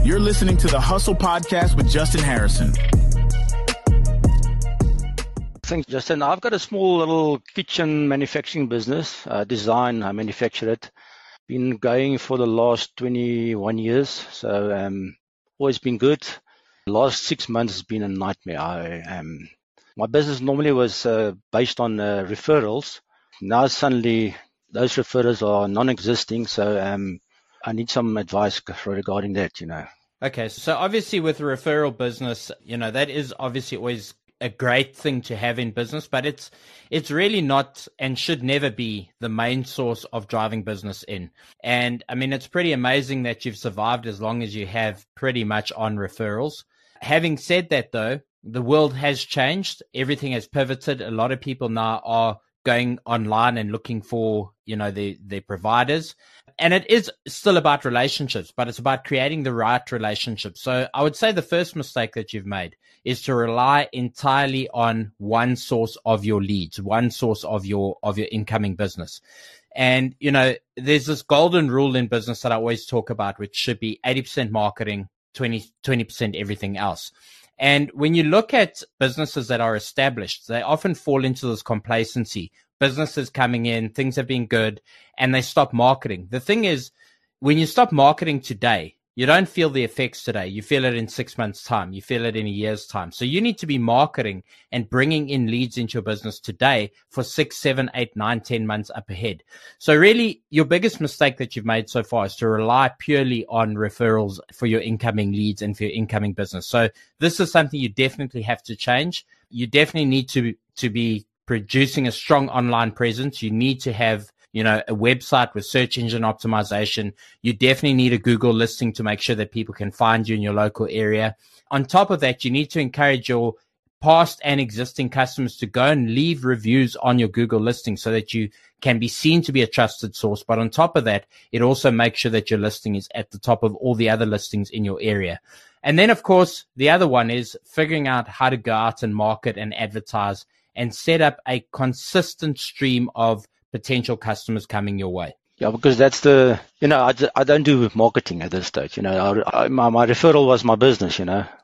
You're listening to the Hustle Podcast with Justin Harrison. Thanks, Justin. I've got a small little kitchen manufacturing business, design. I manufacture it. Been going for the last 21 years, so always been good. The last 6 months has been a nightmare. My business normally was based on referrals. Now suddenly those referrals are non-existing, so I need some advice regarding that, Okay, so obviously with a referral business, that is obviously always a great thing to have in business, but it's really not and should never be the main source of driving business in. And I mean, it's pretty amazing that you've survived as long as you have pretty much on referrals. Having said that, though, the world has changed. Everything has pivoted. A lot of people now are going online and looking for, their providers. And it is still about relationships, but it's about creating the right relationships. So I would say the first mistake that you've made is to rely entirely on one source of your leads, one source of your incoming business. And, there's this golden rule in business that I always talk about, which should be 80% marketing, 20% everything else. And when you look at businesses that are established, they often fall into this complacency. Businesses coming in, things have been good, and they stop marketing. The thing is, when you stop marketing today, you don't feel the effects today. You feel it in 6 months' time. You feel it in a year's time. So you need to be marketing and bringing in leads into your business today for 6, 7, 8, 9, 10 months up ahead. So really, your biggest mistake that you've made so far is to rely purely on referrals for your incoming leads and for your incoming business. So this is something you definitely have to change. You definitely need to be producing a strong online presence. You need to have a website with search engine optimization. You definitely need a Google listing to make sure that people can find you in your local area. On top of that, you need to encourage your past and existing customers to go and leave reviews on your Google listing so that you can be seen to be a trusted source. But on top of that, it also makes sure that your listing is at the top of all the other listings in your area. And then, of course, the other one is figuring out how to go out and market and advertise and set up a consistent stream of potential customers coming your way. Yeah, because that's I don't do marketing at this stage. My referral was my business.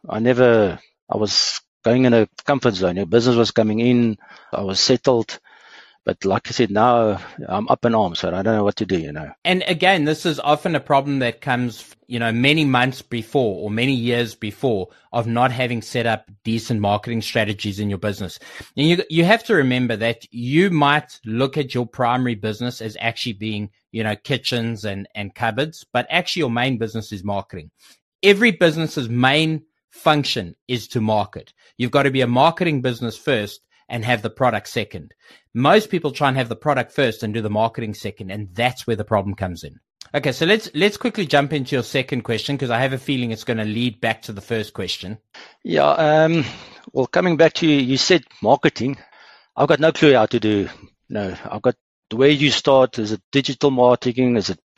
I was going in a comfort zone. Your business was coming in. I was settled. But like I said, now I'm up in arms, so I don't know what to do, And again, this is often a problem that comes, many months before or many years before of not having set up decent marketing strategies in your business. And you have to remember that you might look at your primary business as actually being, kitchens and cupboards, but actually your main business is marketing. Every business's main function is to market. You've got to be a marketing business first and have the product second. Most people try and have the product first and do the marketing second, and that's where the problem comes in. Okay, so let's quickly jump into your second question, because I have a feeling it's going to lead back to the first question. Yeah, well, coming back to you said marketing. I've got no clue how to do. I've got the way you start. Is it digital marketing? Is it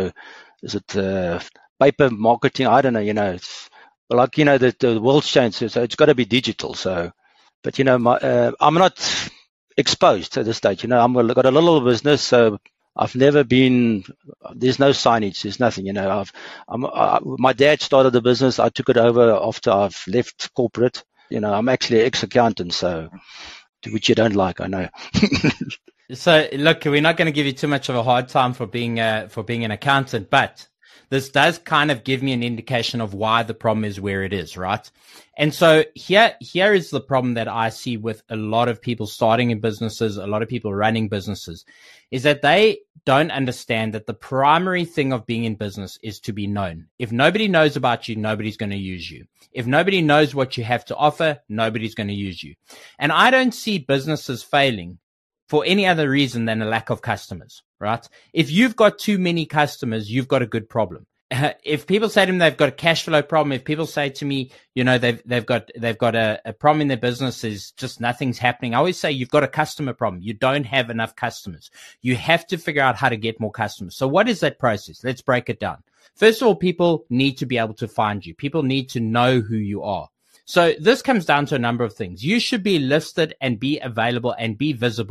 paper marketing? I don't know. It's like the world's changed, so it's got to be digital. So. But, I'm not exposed at this stage. I've got a little business, so I've never been, there's no signage, there's nothing, my dad started the business. I took it over after I've left corporate. I'm actually an ex-accountant, so, which you don't like, I know. So, look, we're not going to give you too much of a hard time for being an accountant, but this does kind of give me an indication of why the problem is where it is, right? And so here is the problem that I see with a lot of people starting in businesses, a lot of people running businesses, is that they don't understand that the primary thing of being in business is to be known. If nobody knows about you, nobody's going to use you. If nobody knows what you have to offer, nobody's going to use you. And I don't see businesses failing for any other reason than a lack of customers, right? If you've got too many customers, you've got a good problem. If people say to me they've got a cash flow problem, if people say to me, they've got a problem in their business, is just nothing's happening, I always say you've got a customer problem. You don't have enough customers. You have to figure out how to get more customers. So what is that process? Let's break it down. First of all, people need to be able to find you. People need to know who you are. So this comes down to a number of things. You should be listed and be available and be visible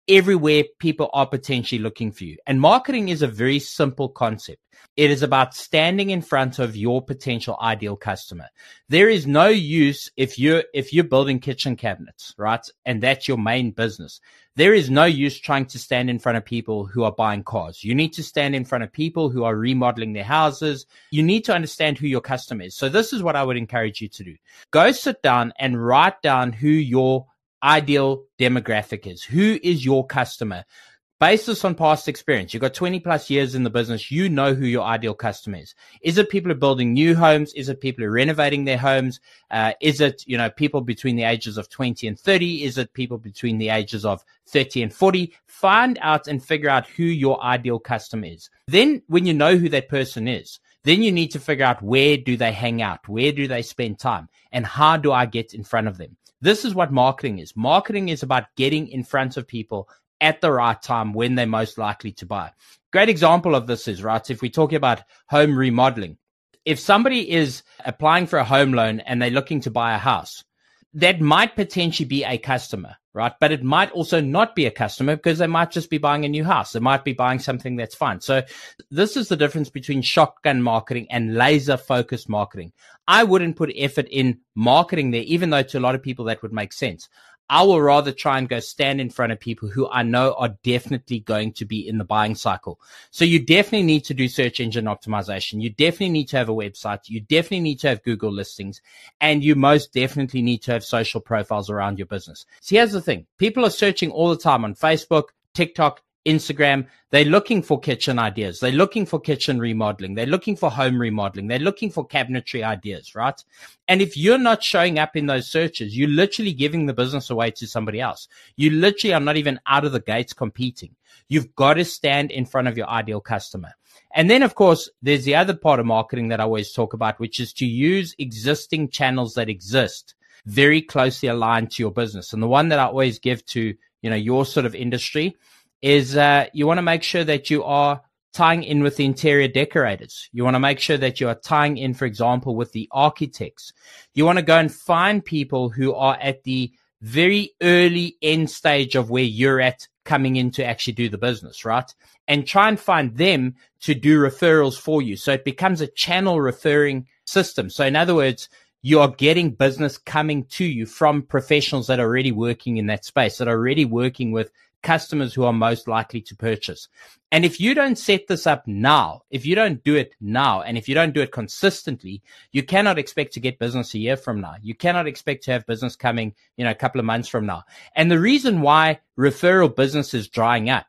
everywhere people are potentially looking for you. And marketing is a very simple concept. It is about standing in front of your potential ideal customer. There is no use if you're building kitchen cabinets, right? And that's your main business. There is no use trying to stand in front of people who are buying cars. You need to stand in front of people who are remodeling their houses. You need to understand who your customer is. So this is what I would encourage you to do. Go sit down and write down who your ideal demographic is. Who is your customer? Base this on past experience. You've got 20 plus years in the business. You know who your ideal customer is. Is it people who are building new homes? Is it people who are renovating their homes? Is it, people between the ages of 20 and 30? Is it people between the ages of 30 and 40? Find out and figure out who your ideal customer is. Then when you know who that person is, then you need to figure out where do they hang out? Where do they spend time? And how do I get in front of them? This is what marketing is. Marketing is about getting in front of people at the right time when they're most likely to buy. Great example of this is, right, if we're talking about home remodeling, if somebody is applying for a home loan and they're looking to buy a house, that might potentially be a customer, right? But it might also not be a customer because they might just be buying a new house. They might be buying something that's fine. So this is the difference between shotgun marketing and laser focused marketing. I wouldn't put effort in marketing there, even though to a lot of people that would make sense. I will rather try and go stand in front of people who I know are definitely going to be in the buying cycle. So you definitely need to do search engine optimization. You definitely need to have a website. You definitely need to have Google listings. And you most definitely need to have social profiles around your business. So here's the thing. People are searching all the time on Facebook, TikTok, Instagram. They're looking for kitchen ideas. They're looking for kitchen remodeling. They're looking for home remodeling. They're looking for cabinetry ideas, right? And if you're not showing up in those searches, you're literally giving the business away to somebody else. You literally are not even out of the gates competing. You've got to stand in front of your ideal customer. And then, of course, there's the other part of marketing that I always talk about, which is to use existing channels that exist very closely aligned to your business. And the one that I always give to, your sort of industry is you want to make sure that you are tying in with the interior decorators. You want to make sure that you are tying in, for example, with the architects. You want to go and find people who are at the very early end stage of where you're at coming in to actually do the business, right? And try and find them to do referrals for you. So it becomes a channel referring system. So in other words, you are getting business coming to you from professionals that are already working in that space, that are already working with customers who are most likely to purchase. And if you don't set this up now, if you don't do it now, and if you don't do it consistently, you cannot expect to get business a year from now. You cannot expect to have business coming, a couple of months from now. And the reason why referral business is drying up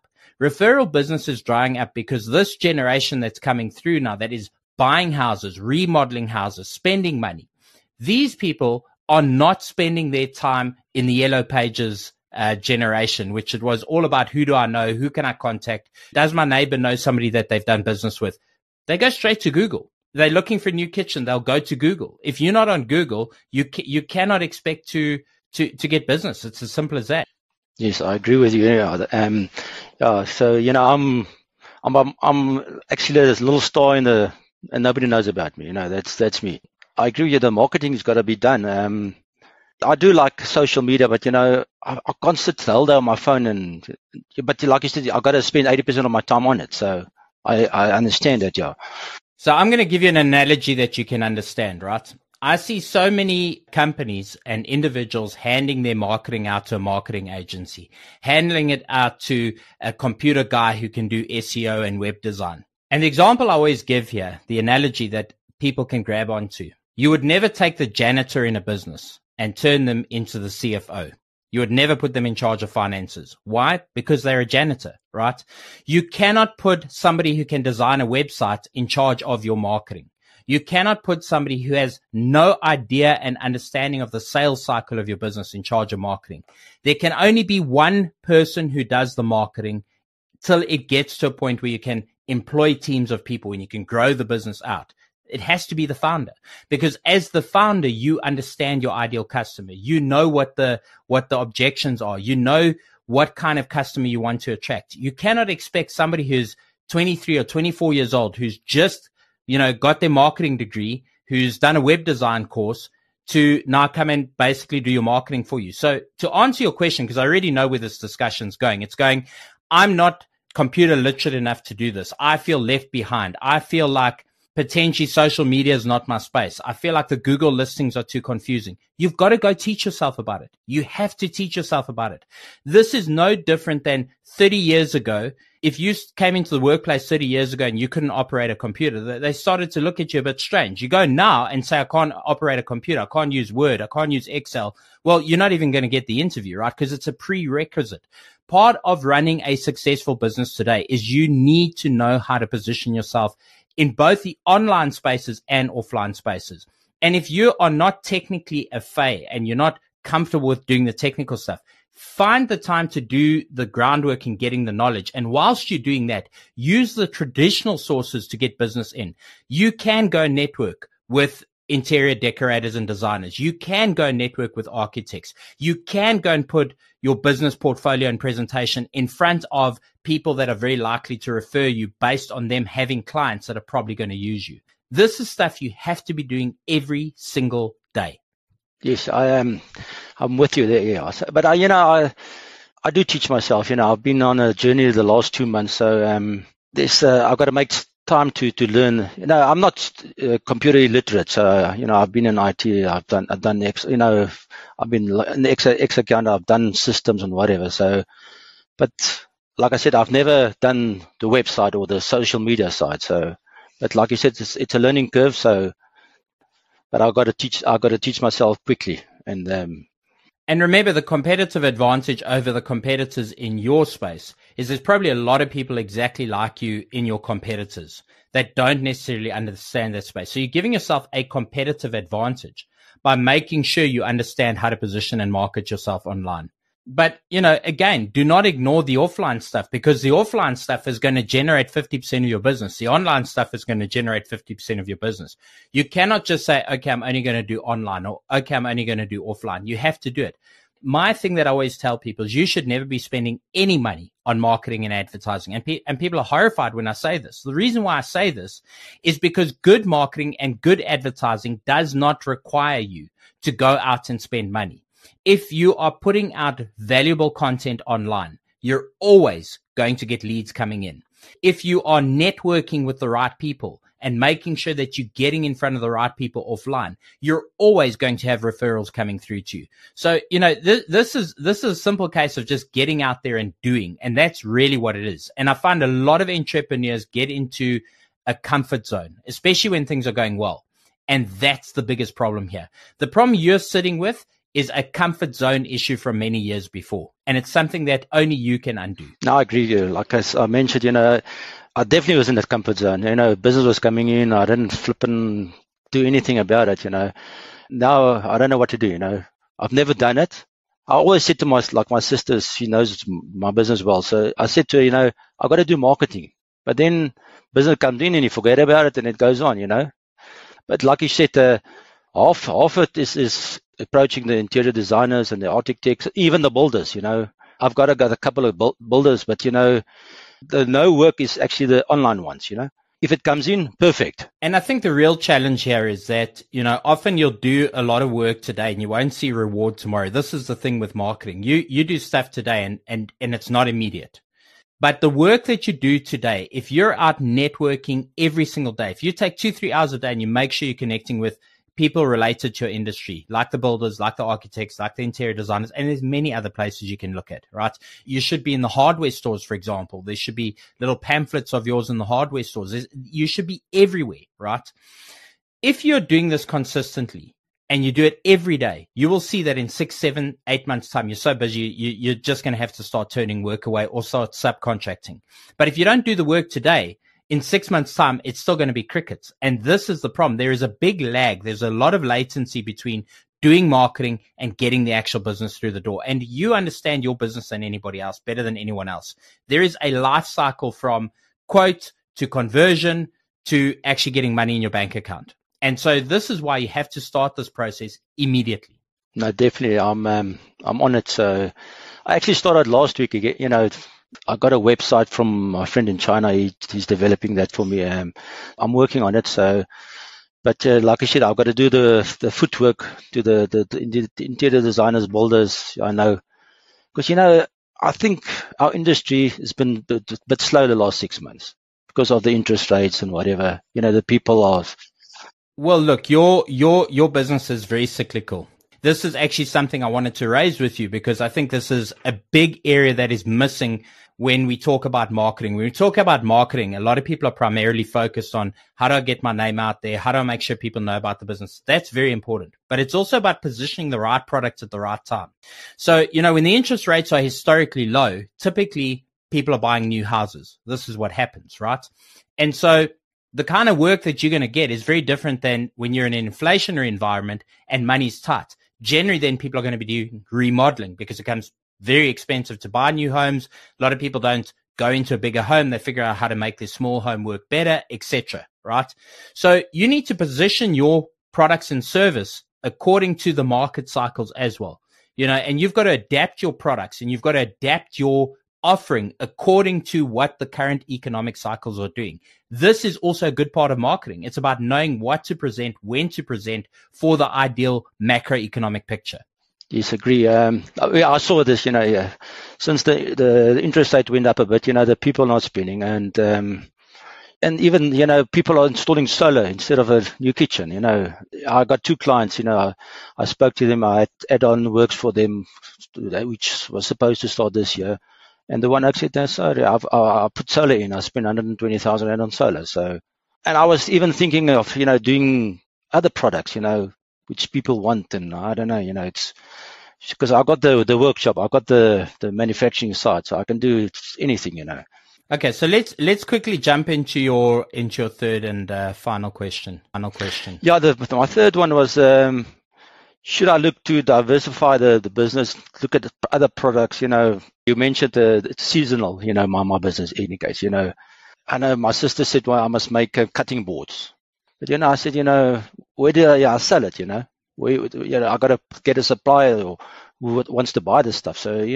because this generation that's coming through now, that is buying houses, remodeling houses, spending money, these people are not spending their time in the yellow pages generation, which it was all about who do I know, who can I contact, does my neighbor know somebody that they've done business with. They go straight to Google. They're looking for a new kitchen, they'll go to Google. If you're not on Google, you cannot expect to get business. It's as simple as that. Yes, I agree with you. So I'm actually this little star in the, and nobody knows about me. That's me. I agree with you. The marketing has got to be done. I do like social media, but I can't sit the whole day on my phone. But like you said, I've got to spend 80% of my time on it. So I understand that, yeah. So I'm going to give you an analogy that you can understand, right? I see so many companies and individuals handing their marketing out to a marketing agency, handing it out to a computer guy who can do SEO and web design. And the example I always give here, the analogy that people can grab onto, you would never take the janitor in a business and turn them into the CFO. You would never put them in charge of finances. Why? Because they're a janitor, right? You cannot put somebody who can design a website in charge of your marketing. You cannot put somebody who has no idea and understanding of the sales cycle of your business in charge of marketing. There can only be one person who does the marketing till it gets to a point where you can employ teams of people and you can grow the business out. It has to be the founder, because as the founder, you understand your ideal customer. You know what the objections are. You know what kind of customer you want to attract. You cannot expect somebody who's 23 or 24 years old, who's just, got their marketing degree, who's done a web design course, to now come and basically do your marketing for you. So to answer your question, because I already know where this discussion's going, it's going, I'm not computer literate enough to do this. I feel left behind. I feel like potentially social media is not my space. I feel like the Google listings are too confusing. You've got to go teach yourself about it. You have to teach yourself about it. This is no different than 30 years ago. If you came into the workplace 30 years ago and you couldn't operate a computer, they started to look at you a bit strange. You go now and say, I can't operate a computer. I can't use Word. I can't use Excel. Well, you're not even going to get the interview, right? Because it's a prerequisite. Part of running a successful business today is you need to know how to position yourself in both the online spaces and offline spaces. And if you are not technically a fait and you're not comfortable with doing the technical stuff, find the time to do the groundwork in getting the knowledge. And whilst you're doing that, use the traditional sources to get business in. You can go network with interior decorators and designers. You can go network with architects. You can go and put your business portfolio and presentation in front of people that are very likely to refer you based on them having clients that are probably going to use you. This is stuff you have to be doing every single day. Yes, I'm with you there. Yeah, but I do teach myself. I've been on a journey the last 2 months, so I've got to make time to learn. I'm not computer illiterate, so I've been in IT. I've done I've been in the X account. I've done systems and whatever. So, but like I said, I've never done the website or the social media side. So, but like you said, it's a learning curve. So, but I've got to teach myself quickly. And remember, the competitive advantage over the competitors in your space is there's probably a lot of people exactly like you in your competitors that don't necessarily understand that space. So you're giving yourself a competitive advantage by making sure you understand how to position and market yourself online. But, again, do not ignore the offline stuff, because the offline stuff is going to generate 50% of your business. The online stuff is going to generate 50% of your business. You cannot just say, okay, I'm only going to do online, or okay, I'm only going to do offline. You have to do it. My thing that I always tell people is you should never be spending any money on marketing and advertising. And people are horrified when I say this. The reason why I say this is because good marketing and good advertising does not require you to go out and spend money. If you are putting out valuable content online, you're always going to get leads coming in. If you are networking with the right people and making sure that you're getting in front of the right people offline, you're always going to have referrals coming through to you. So, this is a simple case of just getting out there and doing, and that's really what it is. And I find a lot of entrepreneurs get into a comfort zone, especially when things are going well. And that's the biggest problem here. The problem you're sitting with is a comfort zone issue from many years before. And it's something that only you can undo. No, I agree with you. Like I mentioned, I definitely was in that comfort zone. Business was coming in. I didn't flip and do anything about it, Now I don't know what to do, I've never done it. I always said to my sister, she knows my business well. So I said to her, I've got to do marketing. But then business comes in and you forget about it and it goes on, But like you said, half it is approaching the interior designers and the architects, even the builders, I've got a couple of builders, but, the no work is actually the online ones, If it comes in, perfect. And I think the real challenge here is that, often you'll do a lot of work today and you won't see reward tomorrow. This is the thing with marketing. You do stuff today and it's not immediate. But the work that you do today, if you're out networking every single day, if you take 2-3 hours a day and you make sure you're connecting with people related to your industry, like the builders, like the architects, like the interior designers, and there's many other places you can look at, right? You should be in the hardware stores, for example. There should be little pamphlets of yours in the hardware stores. You should be everywhere, right? If you're doing this consistently and you do it every day, you will see that in 6, 7, 8 months' time, you're so busy, you're just going to have to start turning work away or start subcontracting. But if you don't do the work today, in 6 months' time, it's still going to be crickets. And this is the problem. There is a big lag. There's a lot of latency between doing marketing and getting the actual business through the door. And you understand your business than anybody else, better than anyone else. There is a life cycle from quote to conversion to actually getting money in your bank account. And so this is why you have to start this process immediately. No, definitely. I'm on it. So I actually started last week again, I got a website from my friend in China. He's developing that for me. I'm working on it. So, But like I said, I've got to do the footwork, do the interior designers, builders. I know, because I think our industry has been a bit slow the last 6 months because of the interest rates and whatever. The people are. Well, look, your business is very cyclical. This is actually something I wanted to raise with you because I think this is a big area that is missing when we talk about marketing. When we talk about marketing, a lot of people are primarily focused on how do I get my name out there? How do I make sure people know about the business? That's very important. But it's also about positioning the right product at the right time. So, when the interest rates are historically low, typically people are buying new houses. This is what happens, right? And so the kind of work that you're going to get is very different than when you're in an inflationary environment and money's tight. Generally, then people are going to be doing remodeling because it becomes very expensive to buy new homes. A lot of people don't go into a bigger home. They figure out how to make their small home work better, etc. Right? So you need to position your products and service according to the market cycles as well. And you've got to adapt your products and you've got to adapt your offering according to what the current economic cycles are doing. This is also a good part of marketing. It's about knowing what to present, when to present for the ideal macroeconomic picture. Yes, agree. I saw this, since the interest rate went up a bit, the people are not spending and even, people are installing solar instead of a new kitchen. I got 2 clients, I spoke to them. I had add-on works for them, which was supposed to start this year. And the one actually said, no, sorry, I put solar in. I spent 120,000 Rand on solar. So, and I was even thinking of, doing other products, which people want. And I don't know, it's because I got the workshop, I got the manufacturing side, so I can do anything, Okay, so let's quickly jump into your third and final question. Yeah, my third one was, should I look to diversify the business, look at other products? You mentioned it's seasonal, my business in any case. I know my sister said, well, I must make cutting boards. But, I said, where do I sell it, I got to get a supplier who wants to buy this stuff. So,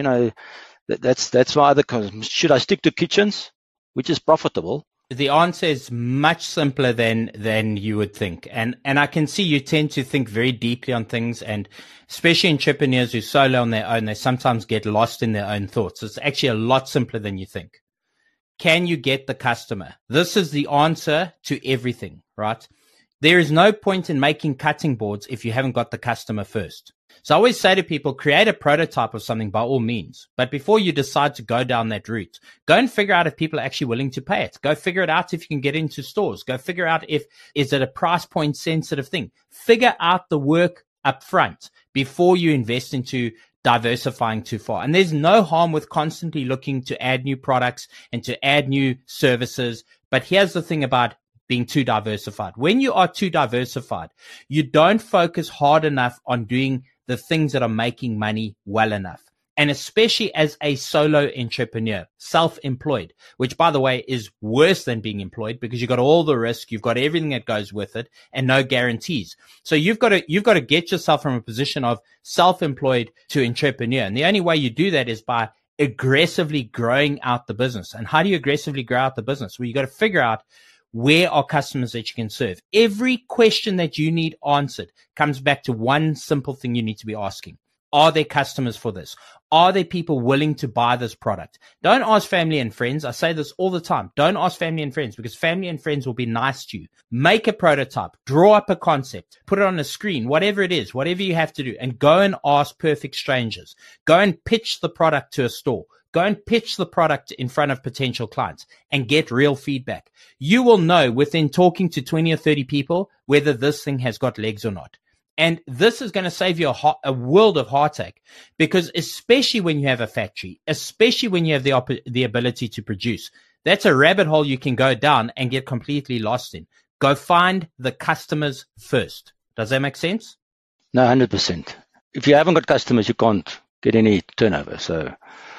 that's my other question. Should I stick to kitchens, which is profitable? The answer is much simpler than you would think. And I can see you tend to think very deeply on things, and especially entrepreneurs who solo on their own, they sometimes get lost in their own thoughts. It's actually a lot simpler than you think. Can you get the customer? This is the answer to everything, right? There is no point in making cutting boards if you haven't got the customer first. So I always say to people, create a prototype of something by all means. But before you decide to go down that route, go and figure out if people are actually willing to pay it. Go figure it out if you can get into stores. Go figure out is it a price point sensitive thing. Figure out the work up front before you invest into diversifying too far. And there's no harm with constantly looking to add new products and to add new services. But here's the thing about being too diversified. When you are too diversified, you don't focus hard enough on doing the things that are making money well enough. And especially as a solo entrepreneur, self-employed, which by the way is worse than being employed because you've got all the risk, you've got everything that goes with it and no guarantees. So you've got to get yourself from a position of self-employed to entrepreneur. And the only way you do that is by aggressively growing out the business. And how do you aggressively grow out the business? Well, you got to figure out where are customers that you can serve. Every question that you need answered comes back to one simple thing you need to be asking. Are there customers for this? Are there people willing to buy this product? Don't ask family and friends. I say this all the time. Don't ask family and friends because family and friends will be nice to you. Make a prototype, draw up a concept, put it on a screen, whatever it is, whatever you have to do, and go and ask perfect strangers. Go and pitch the product to a store. Go and pitch the product in front of potential clients and get real feedback. You will know within talking to 20 or 30 people whether this thing has got legs or not. And this is going to save you a world of heartache because especially when you have a factory, especially when you have the ability to produce, that's a rabbit hole you can go down and get completely lost in. Go find the customers first. Does that make sense? No, 100%. If you haven't got customers, you can't get any turnover. So,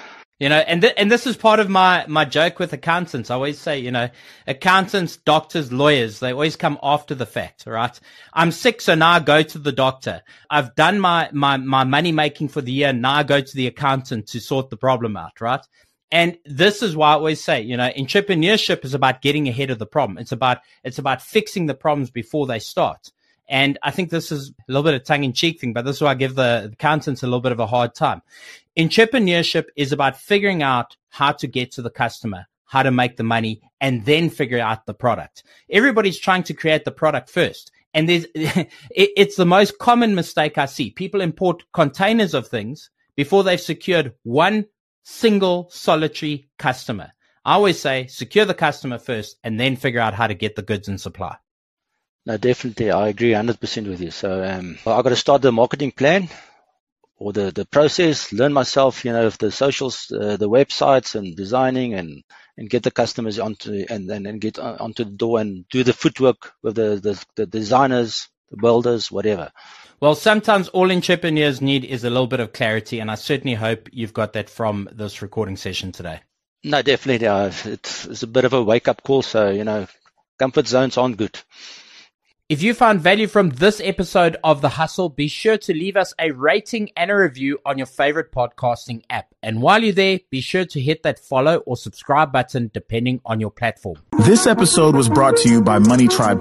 and this is part of my joke with accountants. I always say, accountants, doctors, lawyers, they always come after the fact, right? I'm sick, so now I go to the doctor. I've done my money making for the year. Now I go to the accountant to sort the problem out, right? And this is why I always say, entrepreneurship is about getting ahead of the problem. It's about fixing the problems before they start. And I think this is a little bit of tongue-in-cheek thing, but this is why I give the accountants a little bit of a hard time. Entrepreneurship is about figuring out how to get to the customer, how to make the money, and then figure out the product. Everybody's trying to create the product first. And it's the most common mistake I see. People import containers of things before they've secured one single solitary customer. I always say secure the customer first and then figure out how to get the goods in supply. No, definitely. I agree 100% with you. So I've got to start the marketing plan or the process, learn myself, the socials, the websites and designing and get the customers onto and get onto the door and do the footwork with the designers, the builders, whatever. Well, sometimes all entrepreneurs need is a little bit of clarity, and I certainly hope you've got that from this recording session today. No, definitely. It's a bit of a wake-up call, so, comfort zones aren't good. If you found value from this episode of The Hustle, be sure to leave us a rating and a review on your favorite podcasting app. And while you're there, be sure to hit that follow or subscribe button depending on your platform. This episode was brought to you by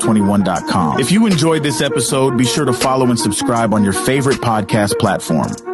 MoneyTribe21.com. If you enjoyed this episode, be sure to follow and subscribe on your favorite podcast platform.